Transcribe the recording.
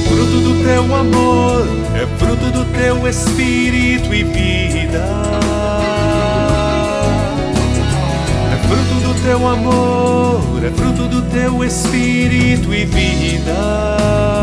fruto do teu amor, é fruto do teu espírito e vida. É fruto teu amor, é fruto do teu espírito e vida.